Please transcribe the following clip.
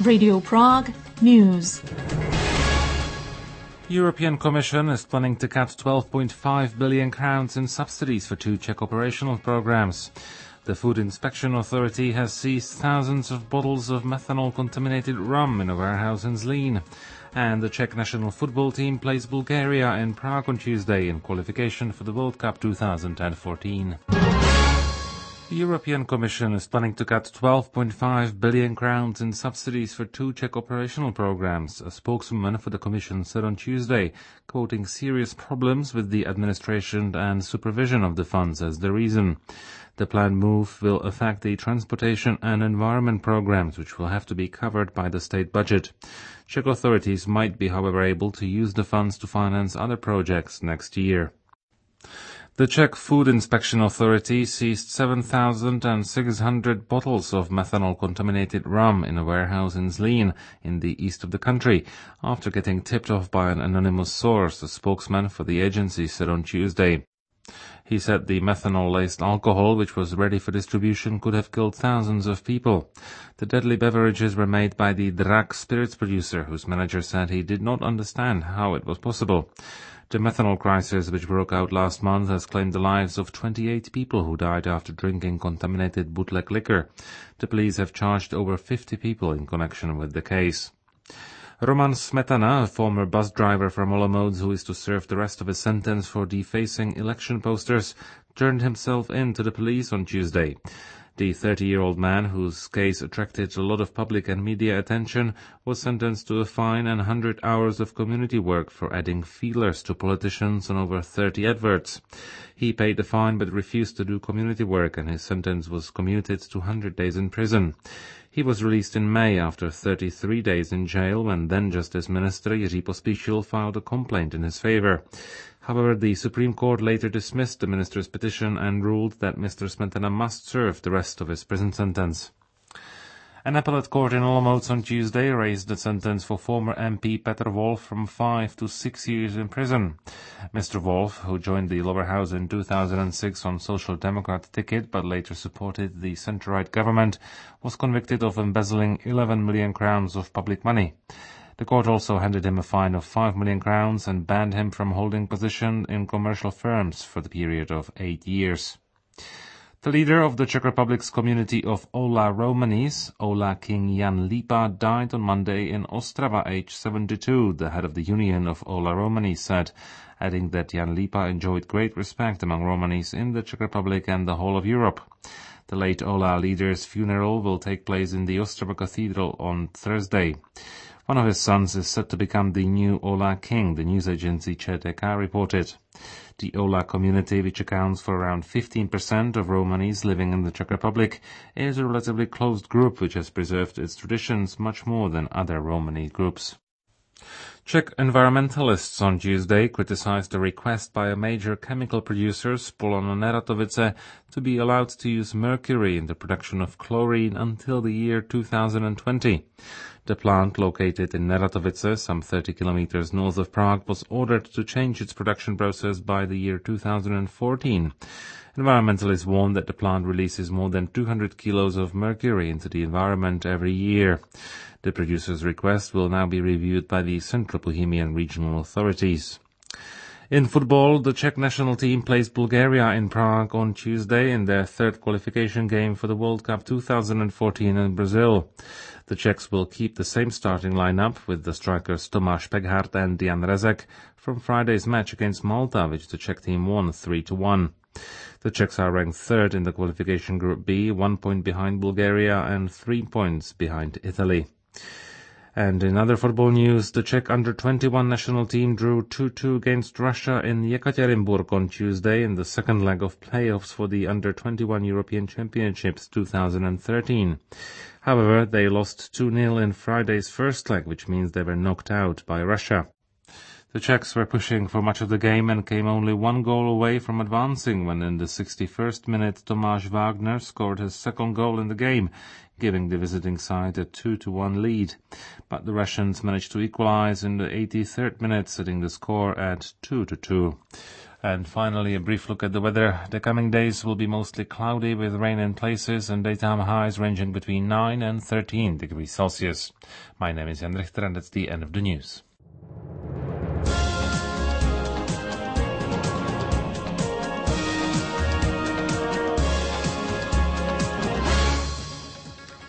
Radio Prague News. European Commission is planning to cut 12.5 billion crowns in subsidies for two Czech operational programs. The Food Inspection Authority has seized thousands of bottles of methanol-contaminated rum in a warehouse in Zlín. And the Czech national football team plays Bulgaria in Prague on Tuesday in qualification for the World Cup 2014. The European Commission is planning to cut 12.5 billion crowns in subsidies for two Czech operational programs, a spokeswoman for the Commission said on Tuesday, quoting serious problems with the administration and supervision of the funds as the reason. The planned move will affect the transportation and environment programs, which will have to be covered by the state budget. Czech authorities might be, however, able to use the funds to finance other projects next year. The Czech Food Inspection Authority seized 7,600 bottles of methanol-contaminated rum in a warehouse in Zlín, in the east of the country, after getting tipped off by an anonymous source, a spokesman for the agency said on Tuesday. He said the methanol-laced alcohol, which was ready for distribution, could have killed thousands of people. The deadly beverages were made by the Drak spirits producer, whose manager said he did not understand how it was possible. The methanol crisis, which broke out last month, has claimed the lives of 28 people who died after drinking contaminated bootleg liquor. The police have charged over 50 people in connection with the case. Roman Smetana, a former bus driver from Olomouc who is to serve the rest of his sentence for defacing election posters, turned himself in to the police on Tuesday. The 30-year-old man, whose case attracted a lot of public and media attention, was sentenced to a fine and 100 hours of community work for adding feelers to politicians on over 30 adverts. He paid the fine but refused to do community work, and his sentence was commuted to 100 days in prison. He was released in May after 33 days in jail when then Justice Minister Jiří Pospíšil filed a complaint in his favor. However, the Supreme Court later dismissed the minister's petition and ruled that Mr. Smetana must serve the rest of his prison sentence. An appellate court in Olomouc on Tuesday raised the sentence for former MP Petr Wolf from 5 to 6 years in prison. Mr. Wolf, who joined the lower house in 2006 on Social Democrat ticket but later supported the centre-right government, was convicted of embezzling 11 million crowns of public money. The court also handed him a fine of 5 million crowns and banned him from holding position in commercial firms for the period of 8 years. The leader of the Czech Republic's community of Ola Romanis, Ola King Jan Lipa, died on Monday in Ostrava, aged 72, the head of the Union of Ola Romanis said, adding that Jan Lipa enjoyed great respect among Romanis in the Czech Republic and the whole of Europe. The late Ola leader's funeral will take place in the Ostrava Cathedral on Thursday. One of his sons is set to become the new Ola King, the news agency ČTK reported. The Ola community, which accounts for around 15% of Romanis living in the Czech Republic, is a relatively closed group which has preserved its traditions much more than other Romani groups. Czech environmentalists on Tuesday criticized a request by a major chemical producer, Spolano Neratovice, to be allowed to use mercury in the production of chlorine until the year 2020. The plant, located in Neratovice, some 30 kilometers north of Prague, was ordered to change its production process by the year 2014. Environmentalists warn that the plant releases more than 200 kilos of mercury into the environment every year. The producer's request will now be reviewed by the Central Bohemian regional authorities. In football, the Czech national team plays Bulgaria in Prague on Tuesday in their third qualification game for the World Cup 2014 in Brazil. The Czechs will keep the same starting lineup with the strikers Tomáš Pekhart and Jan Rezek from Friday's match against Malta, which the Czech team won 3-1. The Czechs are ranked third in the qualification Group B, 1 point behind Bulgaria and 3 points behind Italy. And in other football news, the Czech under-21 national team drew 2-2 against Russia in Yekaterinburg on Tuesday in the second leg of playoffs for the under-21 European Championships 2013. However, they lost 2-0 in Friday's first leg, which means they were knocked out by Russia. The Czechs were pushing for much of the game and came only 1 goal away from advancing when in the 61st minute Tomáš Wagner scored his second goal in the game, giving the visiting side a 2-1 lead. But the Russians managed to equalize in the 83rd minute, setting the score at 2-2. And finally, a brief look at the weather. The coming days will be mostly cloudy with rain in places and daytime highs ranging between 9 and 13 degrees Celsius. My name is Jan Richter and that's the end of the news.